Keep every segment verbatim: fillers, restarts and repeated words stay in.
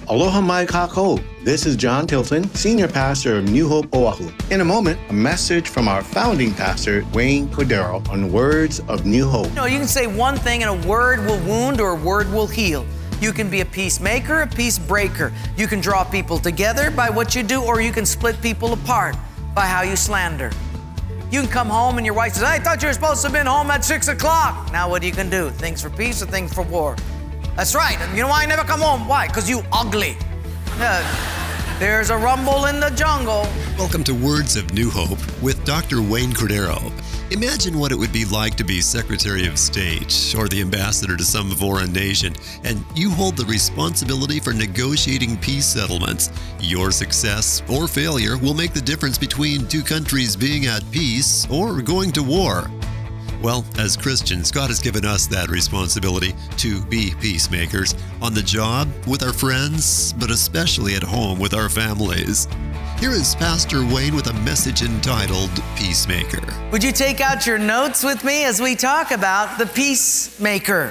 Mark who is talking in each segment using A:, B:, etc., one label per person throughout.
A: Aloha mai kākou. This is John Tilton, Senior Pastor of New Hope Oahu. In a moment, a message from our founding pastor, Wayne Cordero, on words of New Hope.
B: You know, you can say one thing and a word will wound or a word will heal. You can be a peacemaker, a peace breaker. You can draw people together by what you do, or you can split people apart by how you slander. You can come home and your wife says, I thought you were supposed to have been home at six o'clock. Now what you can do? Things for peace or things for war? That's right. And you know why I never come home? Why? Because you ugly. Uh, there's a rumble in the jungle.
C: Welcome to Words of New Hope with Doctor Wayne Cordero. Imagine what it would be like to be Secretary of State or the ambassador to some foreign nation, and you hold the responsibility for negotiating peace settlements. Your success or failure will make the difference between two countries being at peace or going to war. Well, as Christians, God has given us that responsibility to be peacemakers on the job, with our friends, but especially at home with our families. Here is Pastor Wayne with a message entitled Peacemaker.
B: Would you take out your notes with me as we talk about the peacemaker?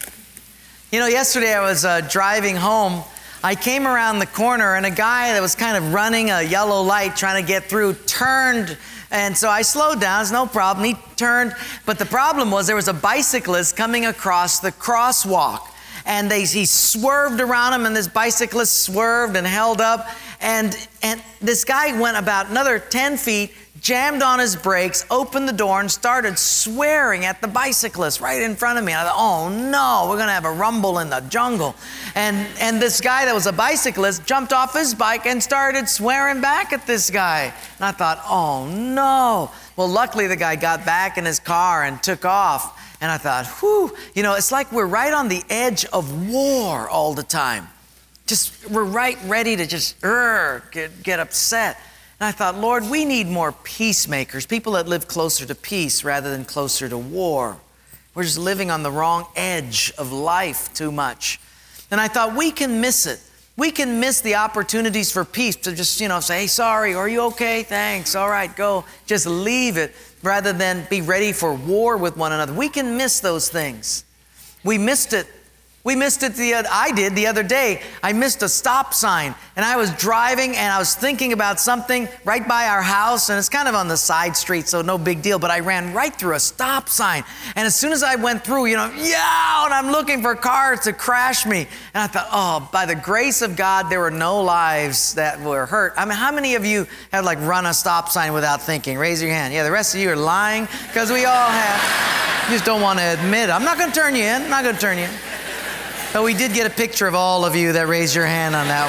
B: You know, yesterday I was uh, driving home. I came around the corner and a guy that was kind of running a yellow light trying to get through turned. And so I slowed down, it's no problem. He turned, but the problem was there was a bicyclist coming across the crosswalk. And they, he swerved around him, and this bicyclist swerved and held up. And, and this guy went about another ten feet, jammed on his brakes, opened the door, and started swearing at the bicyclist right in front of me. And I thought, oh no, we're going to have a rumble in the jungle. And, and this guy that was a bicyclist jumped off his bike and started swearing back at this guy. And I thought, oh no. Well, luckily the guy got back in his car and took off. And I thought, whew, you know, it's like we're right on the edge of war all the time. Just, we're right ready to just uh, get, get upset. And I thought, Lord, we need more peacemakers, people that live closer to peace rather than closer to war. We're just living on the wrong edge of life too much. And I thought, we can miss it. We can miss the opportunities for peace to just, you know, say, hey, sorry, are you okay? Thanks, all right, go. Just leave it rather than be ready for war with one another. We can miss those things. We missed it. We missed it, the I did the other day. I missed a stop sign, and I was driving, and I was thinking about something right by our house, and it's kind of on the side street, so no big deal, but I ran right through a stop sign. And as soon as I went through, you know, yeah, and I'm looking for cars to crash me. And I thought, oh, by the grace of God, there were no lives that were hurt. I mean, how many of you have like run a stop sign without thinking? Raise your hand. Yeah, the rest of you are lying, because we all have. You just don't want to admit it. I'm not going to turn you in. I'm not going to turn you in. But we did get a picture of all of you that raised your hand on that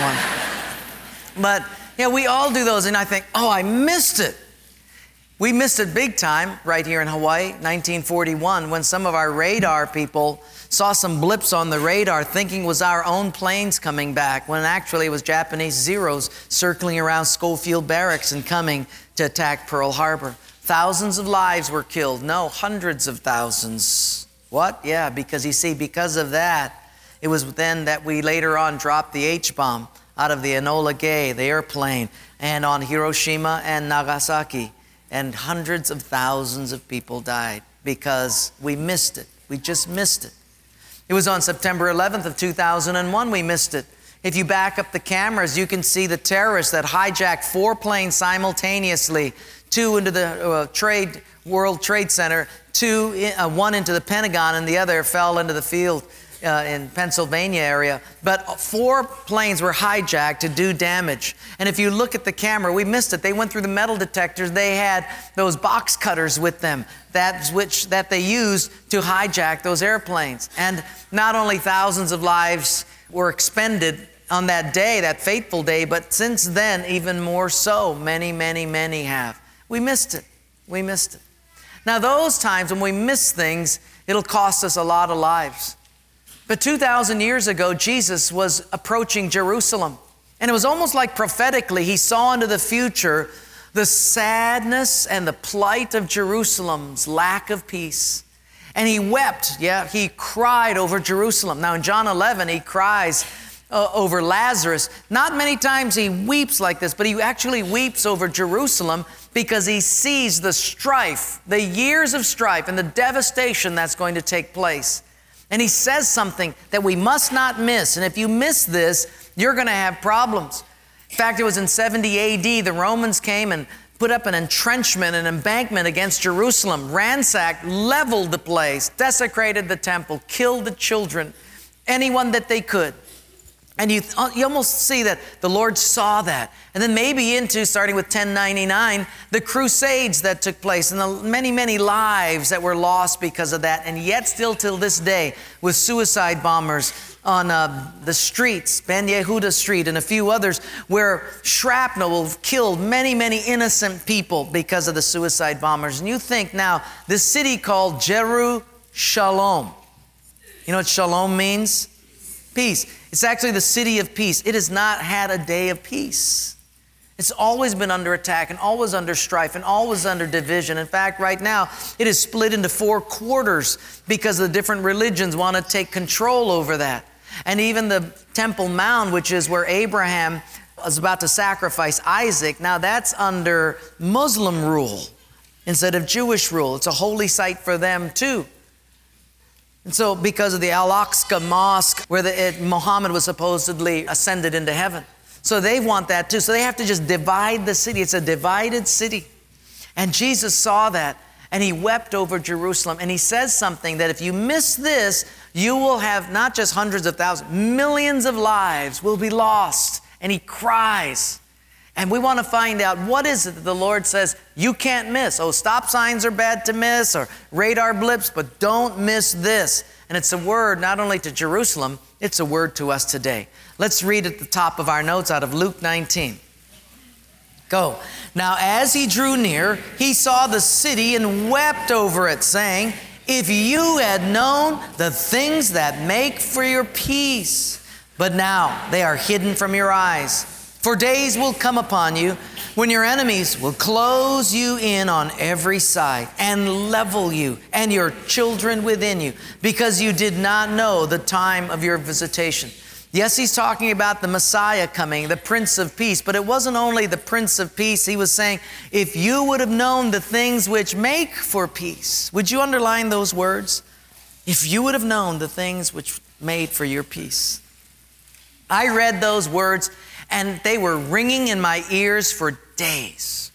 B: one. But yeah, we all do those, and I think, oh, I missed it. We missed it big time right here in Hawaii, nineteen forty-one, when some of our radar people saw some blips on the radar thinking it was our own planes coming back, when actually it was Japanese Zeros circling around Schofield Barracks and coming to attack Pearl Harbor. Thousands of lives were killed. No, hundreds of thousands. What? Yeah, because you see, because of that, it was then that we later on dropped the H-bomb out of the Enola Gay, the airplane, and on Hiroshima and Nagasaki. And hundreds of thousands of people died because we missed it. We just missed it. It was on September eleventh of two thousand one we missed it. If you back up the cameras, you can see the terrorists that hijacked four planes simultaneously, two into the uh, trade World Trade Center, two, uh, one into the Pentagon, and the other fell into the field Uh, in Pennsylvania area, but four planes were hijacked to do damage. And if you look at the camera, we missed it. They went through the metal detectors. They had those box cutters with them, that which that they used to hijack those airplanes. And not only thousands of lives were expended on that day, that fateful day, but since then, even more so, many, many, many have. We missed it. We missed it. Now, those times when we miss things, it'll cost us a lot of lives. But two thousand years ago, Jesus was approaching Jerusalem. And it was almost like prophetically, he saw into the future the sadness and the plight of Jerusalem's lack of peace. And he wept, yeah, he cried over Jerusalem. Now in John eleven, he cries uh, over Lazarus. Not many times he weeps like this, but he actually weeps over Jerusalem because he sees the strife, the years of strife and the devastation that's going to take place. And he says something that we must not miss. And if you miss this, you're going to have problems. In fact, it was in seventy A D, the Romans came and put up an entrenchment, an embankment against Jerusalem, ransacked, leveled the place, desecrated the temple, killed the children, anyone that they could. And you, you almost see that the Lord saw that. And then maybe into, starting with ten ninety-nine, the Crusades that took place and the many, many lives that were lost because of that. And yet still till this day, with suicide bombers on uh, the streets, Ben Yehuda Street and a few others, where shrapnel have killed many, many innocent people because of the suicide bombers. And you think now, this city called Jerusalem, you know what shalom means? Peace. It's actually the city of peace. It has not had a day of peace. It's always been under attack and always under strife and always under division. In fact, right now, it is split into four quarters because the different religions want to take control over that. And even the Temple Mount, which is where Abraham was about to sacrifice Isaac, now that's under Muslim rule instead of Jewish rule. It's a holy site for them too. And so because of the Al-Aqsa Mosque, where the, it, Muhammad was supposedly ascended into heaven. So they want that too. So they have to just divide the city. It's a divided city. And Jesus saw that, and he wept over Jerusalem. And he says something that if you miss this, you will have not just hundreds of thousands, millions of lives will be lost. And he cries. And we want to find out, what is it that the Lord says you can't miss? Oh, stop signs are bad to miss, or radar blips, but don't miss this. And it's a word not only to Jerusalem, it's a word to us today. Let's read at the top of our notes out of Luke nineteen. Go. Now, as he drew near, he saw the city and wept over it, saying, if you had known the things that make for your peace, but now they are hidden from your eyes. For days will come upon you when your enemies will close you in on every side and level you and your children within you, because you did not know the time of your visitation. Yes, he's talking about the Messiah coming, the Prince of Peace, but it wasn't only the Prince of Peace. He was saying, if you would have known the things which make for peace. Would you underline those words? If you would have known the things which made for your peace. I read those words, and they were ringing in my ears for days.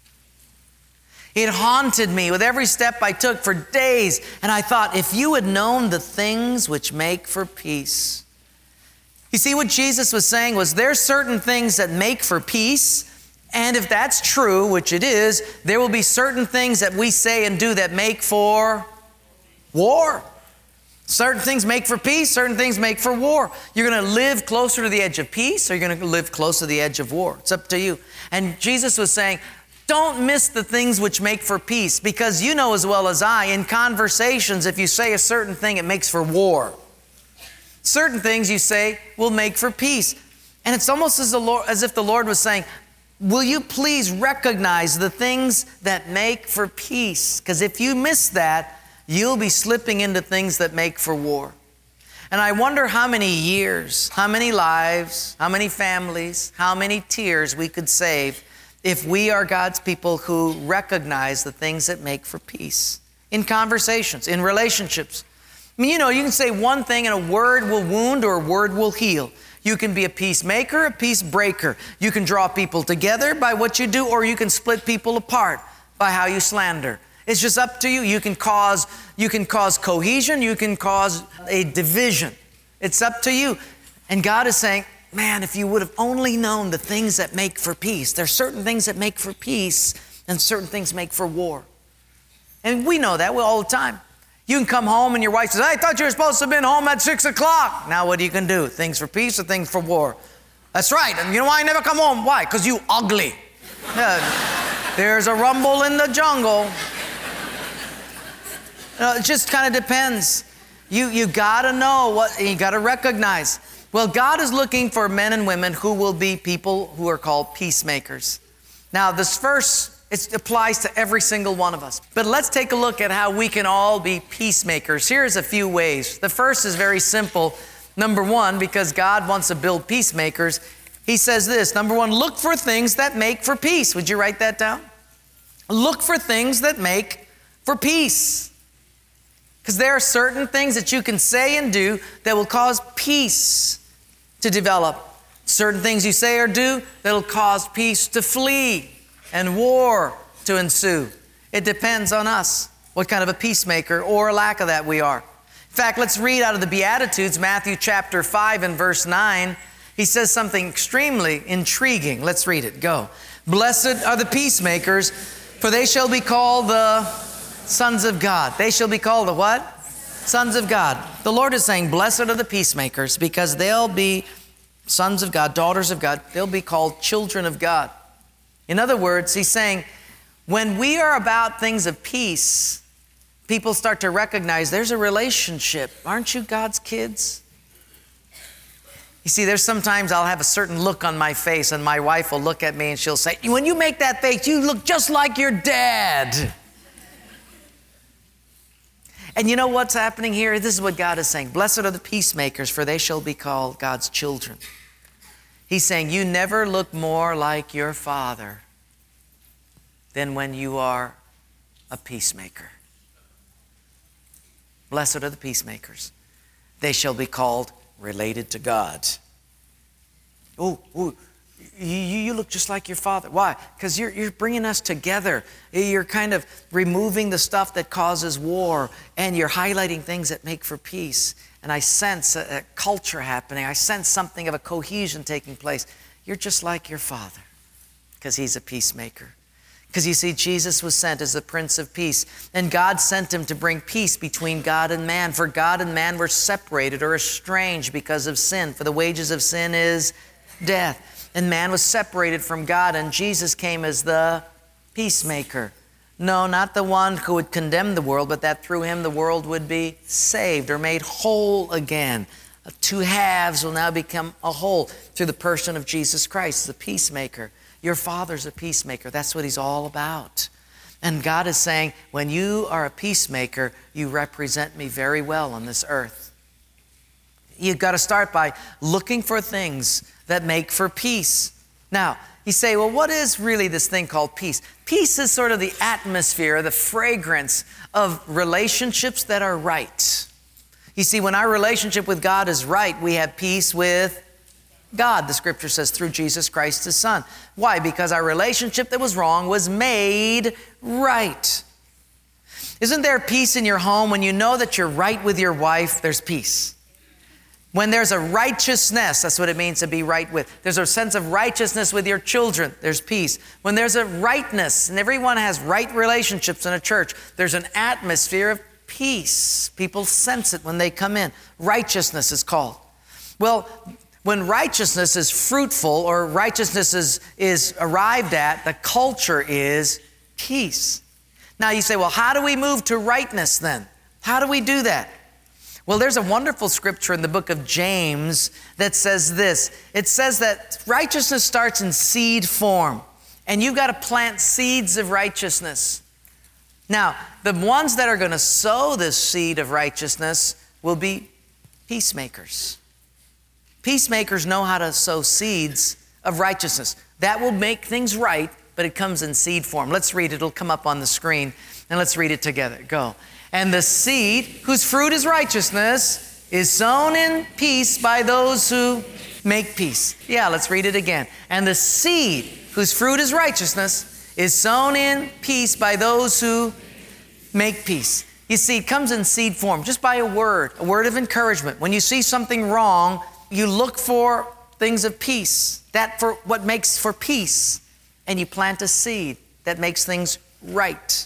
B: It haunted me with every step I took for days. And I thought, if you had known the things which make for peace. You see, what Jesus was saying was, there's certain things that make for peace. And if that's true, which it is, there will be certain things that we say and do that make for war. Certain things make for peace, certain things make for war. You're going to live closer to the edge of peace, or you're going to live close to the edge of war. It's up to you. And Jesus was saying, don't miss the things which make for peace, because you know as well as I, in conversations, if you say a certain thing, it makes for war. Certain things you say will make for peace. And it's almost as, the Lord, as if the Lord was saying, will you please recognize the things that make for peace? Because if you miss that, you'll be slipping into things that make for war. And I wonder how many years, how many lives, how many families, how many tears we could save if we are God's people who recognize the things that make for peace. In conversations, in relationships. I mean, you know, you can say one thing and a word will wound or a word will heal. You can be a peacemaker, a peace breaker. You can draw people together by what you do, or you can split people apart by how you slander. It's just up to you. You can cause, you can cause cohesion. You can cause a division. It's up to you. And God is saying, man, if you would have only known the things that make for peace. There's certain things that make for peace and certain things make for war. And we know that all the time. You can come home and your wife says, I thought you were supposed to have been home at six o'clock. Now what do you can do? Things for peace or things for war? That's right. And you know why I never come home? Why? Because you ugly. Yeah. There's a rumble in the jungle. Uh, it just kind of depends. You you got to know what, you got to recognize. Well, God is looking for men and women who will be people who are called peacemakers. Now, this verse, it applies to every single one of us. But let's take a look at how we can all be peacemakers. Here's a few ways. The first is very simple. Number one, because God wants to build peacemakers, he says this. Number one, look for things that make for peace. Would you write that down? Look for things that make for peace. Because there are certain things that you can say and do that will cause peace to develop. Certain things you say or do that will cause peace to flee and war to ensue. It depends on us what kind of a peacemaker or a lack of that we are. In fact, let's read out of the Beatitudes, Matthew chapter five and verse nine. He says something extremely intriguing. Let's read it. Go. Blessed are the peacemakers, for they shall be called the sons of God. They shall be called the what? Sons of God. The Lord is saying, blessed are the peacemakers, because they'll be sons of God, daughters of God. They'll be called children of God. In other words, he's saying, when we are about things of peace, people start to recognize there's a relationship. Aren't you God's kids? You see, there's sometimes I'll have a certain look on my face, and my wife will look at me and she'll say, when you make that face, you look just like your dad. And you know what's happening here? This is what God is saying. Blessed are the peacemakers, for they shall be called God's children. He's saying, you never look more like your Father than when you are a peacemaker. Blessed are the peacemakers. They shall be called related to God. Oh, oh you, you look just like your Father. Why? Because you're, you're bringing us together. You're kind of removing the stuff that causes war, and you're highlighting things that make for peace. And I sense a, a culture happening. I sense something of a cohesion taking place. You're just like your Father, because He's a peacemaker. Because you see, Jesus was sent as the Prince of Peace, and God sent Him to bring peace between God and man. For God and man were separated or estranged because of sin. For the wages of sin is death. And man was separated from God, and Jesus came as the peacemaker. No, not the one who would condemn the world, but that through Him the world would be saved or made whole again. Two halves will now become a whole through the person of Jesus Christ, the peacemaker. Your Father's a peacemaker. That's what He's all about. And God is saying, when you are a peacemaker, you represent me very well on this earth. You've got to start by looking for things that make for peace. Now, you say, well, what is really this thing called peace? Peace is sort of the atmosphere, the fragrance of relationships that are right. You see, when our relationship with God is right, we have peace with God, the Scripture says, through Jesus Christ, His Son. Why? Because our relationship that was wrong was made right. Isn't there peace in your home when you know that you're right with your wife? There's peace. When there's a righteousness, that's what it means to be right with. There's a sense of righteousness with your children. There's peace. When there's a rightness, and everyone has right relationships in a church, there's an atmosphere of peace. People sense it when they come in. Righteousness is called. Well, when righteousness is fruitful or righteousness is, is arrived at, the culture is peace. Now you say, well, how do we move to rightness then? How do we do that? Well, there's a wonderful scripture in the book of James that says this. It says that righteousness starts in seed form, and you've got to plant seeds of righteousness. Now, the ones that are going to sow this seed of righteousness will be peacemakers. Peacemakers know how to sow seeds of righteousness. That will make things right, but it comes in seed form. Let's read it. It'll come up on the screen, and let's read it together. Go. And the seed, whose fruit is righteousness, is sown in peace by those who make peace. Yeah, let's read it again. And the seed, whose fruit is righteousness, is sown in peace by those who make peace. You see, it comes in seed form, just by a word, a word of encouragement. When you see something wrong, you look for things of peace, that for what makes for peace, and you plant a seed that makes things right,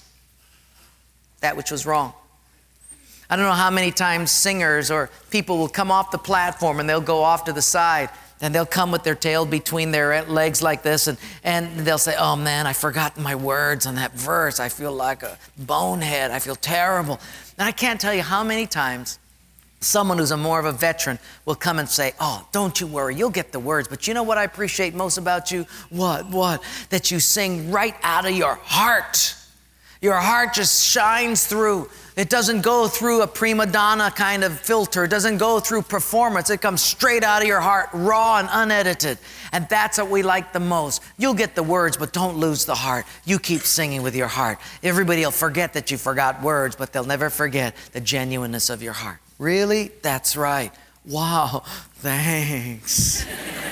B: that which was wrong. I don't know how many times singers or people will come off the platform and they'll go off to the side and they'll come with their tail between their legs like this, and, and they'll say, oh man, I forgot my words on that verse. I feel like a bonehead. I feel terrible. And I can't tell you how many times someone who's a more of a veteran will come and say, oh, don't you worry, you'll get the words. But you know what I appreciate most about you? What? What? That you sing right out of your heart. Your heart just shines through. It doesn't go through a prima donna kind of filter. It doesn't go through performance. It comes straight out of your heart, raw and unedited. And that's what we like the most. You'll get the words, but don't lose the heart. You keep singing with your heart. Everybody will forget that you forgot words, but they'll never forget the genuineness of your heart. Really? That's right. Wow, thanks.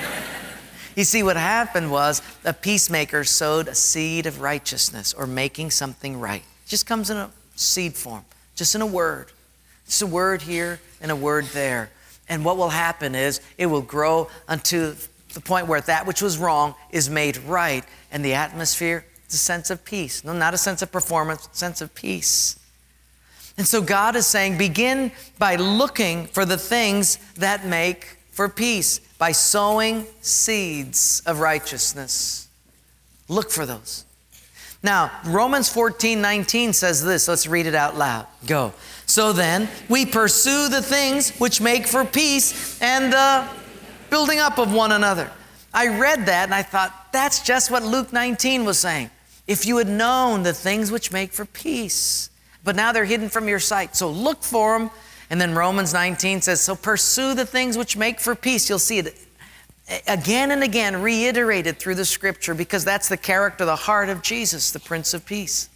B: You see, what happened was a peacemaker sowed a seed of righteousness or making something right. It just comes in a seed form. Just in a word. Just a word here and a word there. And what will happen is it will grow unto the point where that which was wrong is made right. And the atmosphere is a sense of peace. No, not a sense of performance, a sense of peace. And so God is saying, begin by looking for the things that make for peace. By sowing seeds of righteousness. Look for those. Now, Romans fourteen nineteen says this. Let's read it out loud. Go. So then, we pursue the things which make for peace and the building up of one another. I read that and I thought, that's just what Luke nineteen was saying. If you had known the things which make for peace, but now they're hidden from your sight. So look for them. And then Romans nineteen says, so pursue the things which make for peace. You'll see it again and again reiterated through the scripture because that's the character, the heart of Jesus, the Prince of Peace.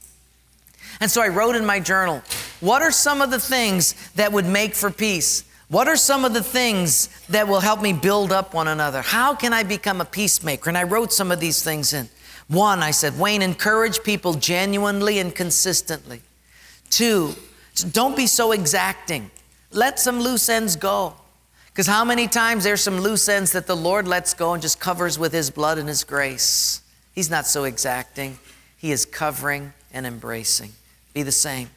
B: And so I wrote in my journal, what are some of the things that would make for peace? What are some of the things that will help me build up one another? How can I become a peacemaker? And I wrote some of these things in. One, I said, Wayne, encourage people genuinely and consistently. Two, don't be so exacting. Let some loose ends go. Because how many times there's some loose ends that the Lord lets go and just covers with His blood and His grace. He's not so exacting. He is covering and embracing. Be the same.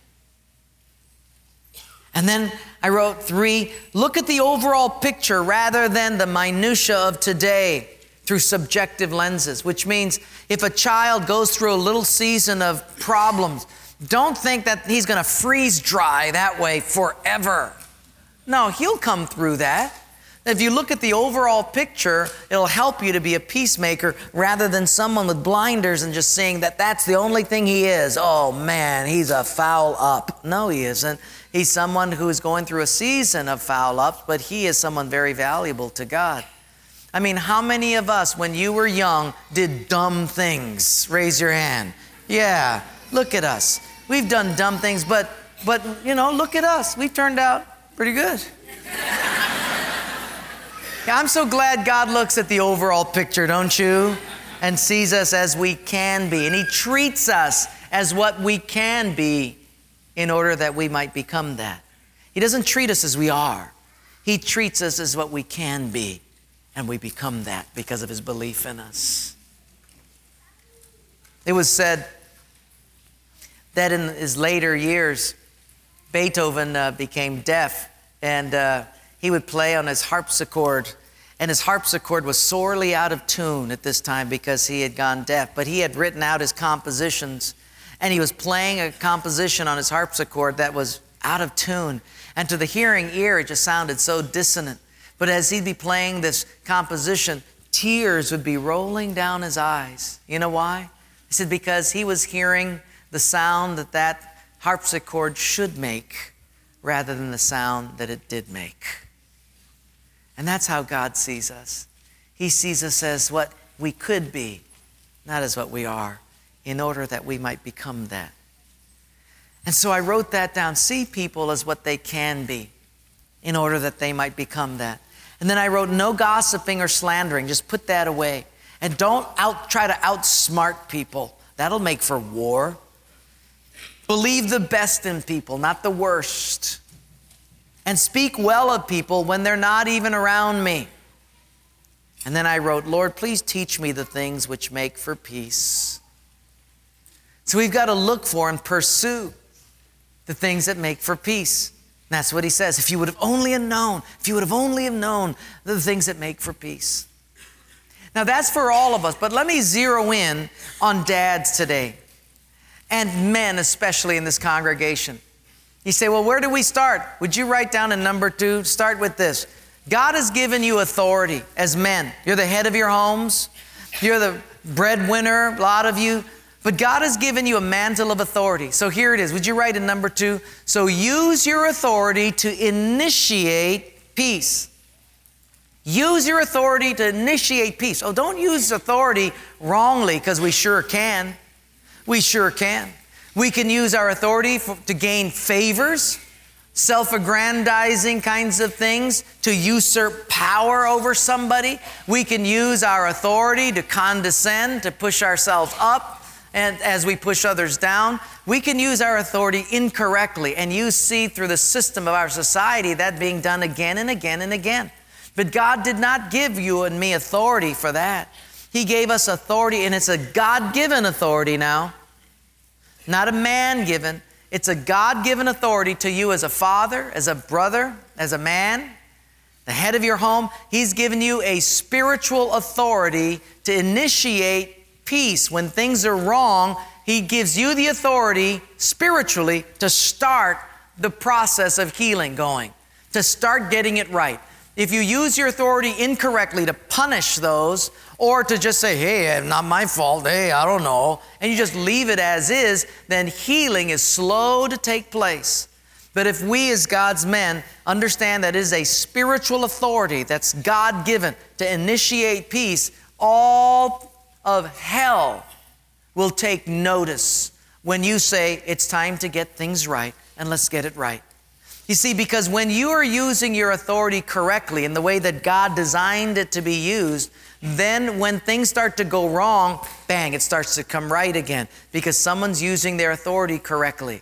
B: And then I wrote three, look at the overall picture rather than the minutia of today through subjective lenses, which means if a child goes through a little season of problems, don't think that he's going to freeze dry that way forever. No, he'll come through that. If you look at the overall picture, it'll help you to be a peacemaker rather than someone with blinders and just saying that that's the only thing he is. Oh man, he's a foul up. No, he isn't. He's someone who is going through a season of foul ups, but he is someone very valuable to God. I mean, how many of us, when you were young, did dumb things? Raise your hand. Yeah, look at us. We've done dumb things, but, but you know, look at us. We turned out pretty good. Yeah, I'm so glad God looks at the overall picture, don't you? And sees us as we can be. And He treats us as what we can be in order that we might become that. He doesn't treat us as we are. He treats us as what we can be. And we become that because of His belief in us. It was said that in his later years, Beethoven uh, became deaf, and uh, he would play on his harpsichord, and his harpsichord was sorely out of tune at this time because he had gone deaf. But he had written out his compositions, and he was playing a composition on his harpsichord that was out of tune. And to the hearing ear, it just sounded so dissonant. But as he'd be playing this composition, tears would be rolling down his eyes. You know why? He said because he was hearing the sound that that harpsichord should make rather than the sound that it did make. And that's how God sees us. He sees us as what we could be, not as what we are, in order that we might become that. And so I wrote that down. See people as what they can be in order that they might become that. And then I wrote no gossiping or slandering. Just put that away. And don't out, try to outsmart people. That'll make for war. Believe the best in people, not the worst. And speak well of people when they're not even around me. And then I wrote, Lord, please teach me the things which make for peace. So we've got to look for and pursue the things that make for peace. And that's what he says. If you would have only have known, if you would have only have known the things that make for peace. Now that's for all of us, but let me zero in on dads today. And men, especially in this congregation. You say, well, where do we start? Would you write down in number two? Start with this. God has given you authority as men. You're the head of your homes. You're the breadwinner, a lot of you. But God has given you a mantle of authority. So here it is. Would you write in number two? So use your authority to initiate peace. Use your authority to initiate peace. Oh, don't use authority wrongly, because we sure can. We sure can. We can use our authority for, to gain favors, self-aggrandizing kinds of things, to usurp power over somebody. We can use our authority to condescend, to push ourselves up, and as we push others down. We can use our authority incorrectly, and you see through the system of our society that being done again and again and again. But God did not give you and me authority for that. He gave us authority, and it's a God-given authority now, not a man-given. It's a God-given authority to you as a father, as a brother, as a man, the head of your home. He's given you a spiritual authority to initiate peace. When things are wrong, He gives you the authority spiritually to start the process of healing going, to start getting it right. If you use your authority incorrectly to punish those, or to just say, hey, not my fault, hey, I don't know, and you just leave it as is, then healing is slow to take place. But if we as God's men understand that it is a spiritual authority that's God-given to initiate peace, all of hell will take notice when you say, it's time to get things right, and let's get it right. You see, because when you are using your authority correctly in the way that God designed it to be used, then when things start to go wrong, bang, it starts to come right again, because someone's using their authority correctly.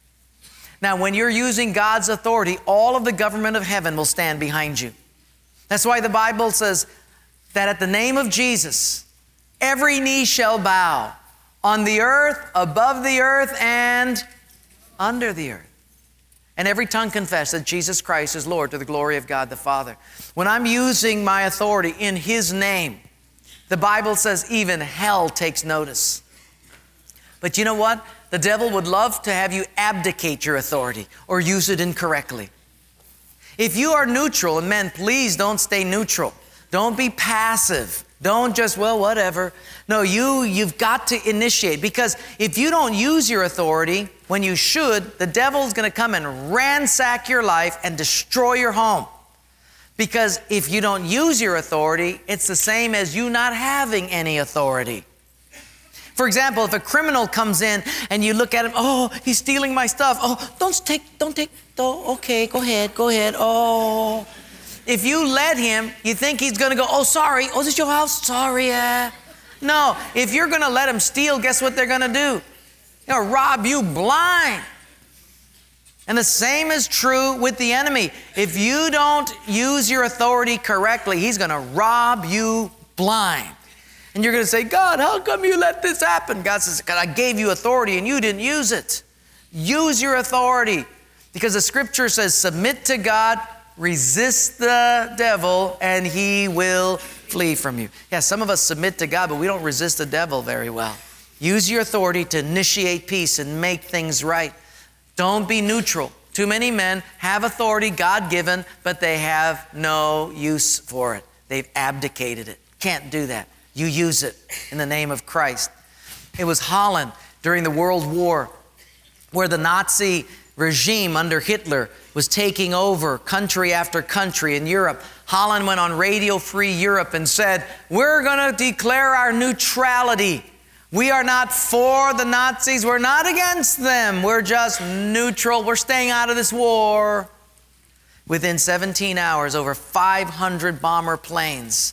B: Now, when you're using God's authority, all of the government of heaven will stand behind you. That's why the Bible says that at the name of Jesus, every knee shall bow on the earth, above the earth, and under the earth. And every tongue confess that Jesus Christ is Lord, to the glory of God the Father. When I'm using my authority in His name, the Bible says even hell takes notice. But you know what? The devil would love to have you abdicate your authority or use it incorrectly. If you are neutral, and men, please don't stay neutral. Don't be passive. Don't just, well, whatever. No, you, you've got to initiate, because if you don't use your authority when you should, the devil's going to come and ransack your life and destroy your home. Because if you don't use your authority, it's the same as you not having any authority. For example, if a criminal comes in and you look at him, oh, he's stealing my stuff. Oh, don't take, don't take, oh, okay, go ahead, go ahead. Oh. If you let him, you think he's going to go, oh, sorry. Oh, is this your house? Sorry. Uh. No, if you're going to let him steal, guess what they're going to do? They'll rob you blind. And the same is true with the enemy. If you don't use your authority correctly, he's going to rob you blind. And you're going to say, God, how come you let this happen? God says, God, I gave you authority and you didn't use it. Use your authority, because the scripture says, submit to God, resist the devil, and he will flee from you. Yeah, some of us submit to God, but we don't resist the devil very well. Use your authority to initiate peace and make things right. Don't be neutral. Too many men have authority, God-given, but they have no use for it. They've abdicated it. Can't do that. You use it in the name of Christ. It was Holland during the World War where the Nazi regime under Hitler was taking over country after country in Europe. Holland went on Radio Free Europe and said, we're going to declare our neutrality. We are not for the Nazis. We're not against them. We're just neutral. We're staying out of this war. Within seventeen hours, over five hundred bomber planes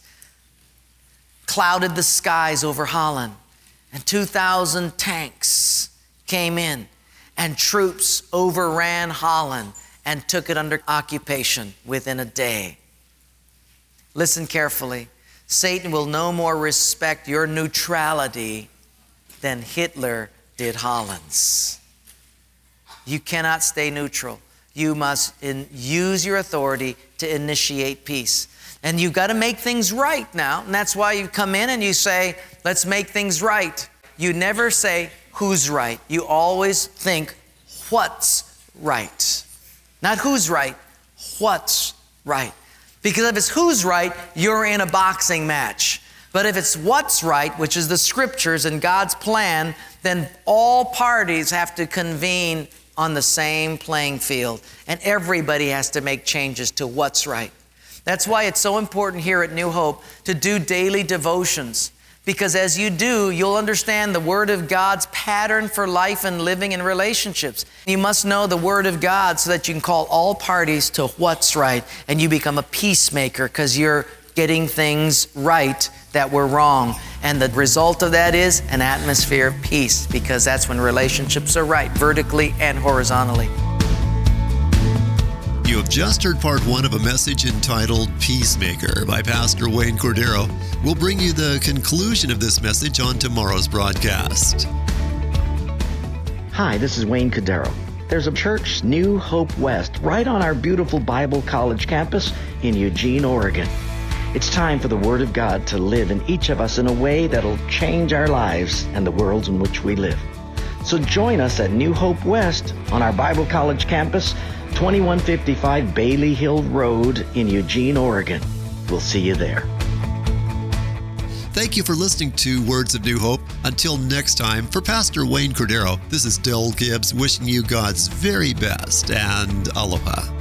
B: clouded the skies over Holland, and two thousand tanks came in, and troops overran Holland and took it under occupation within a day. Listen carefully. Satan will no more respect your neutrality than Hitler did Holland's. You cannot stay neutral. You must in, use your authority to initiate peace. And you've got to make things right now. And that's why you come in and you say, let's make things right. You never say, who's right? You always think, what's right? Not who's right, what's right. Because if it's who's right, you're in a boxing match. But if it's what's right, which is the scriptures and God's plan, then all parties have to convene on the same playing field. And everybody has to make changes to what's right. That's why it's so important here at New Hope to do daily devotions. Because as you do, you'll understand the Word of God's pattern for life and living in relationships. You must know the Word of God so that you can call all parties to what's right. And you become a peacemaker because you're getting things right that were wrong. And the result of that is an atmosphere of peace, because that's when relationships are right, vertically and horizontally.
C: You have just heard part one of a message entitled Peacemaker by Pastor Wayne Cordero. We'll bring you the conclusion of this message on tomorrow's broadcast.
D: Hi, this is Wayne Cordero. There's a church, New Hope West, right on our beautiful Bible College campus in Eugene, Oregon. It's time for the Word of God to live in each of us in a way that'll change our lives and the worlds in which we live. So join us at New Hope West on our Bible College campus, twenty-one fifty-five Bailey Hill Road in Eugene, Oregon. We'll see you there.
C: Thank you for listening to Words of New Hope. Until next time, for Pastor Wayne Cordero, this is Del Gibbs wishing you God's very best and aloha.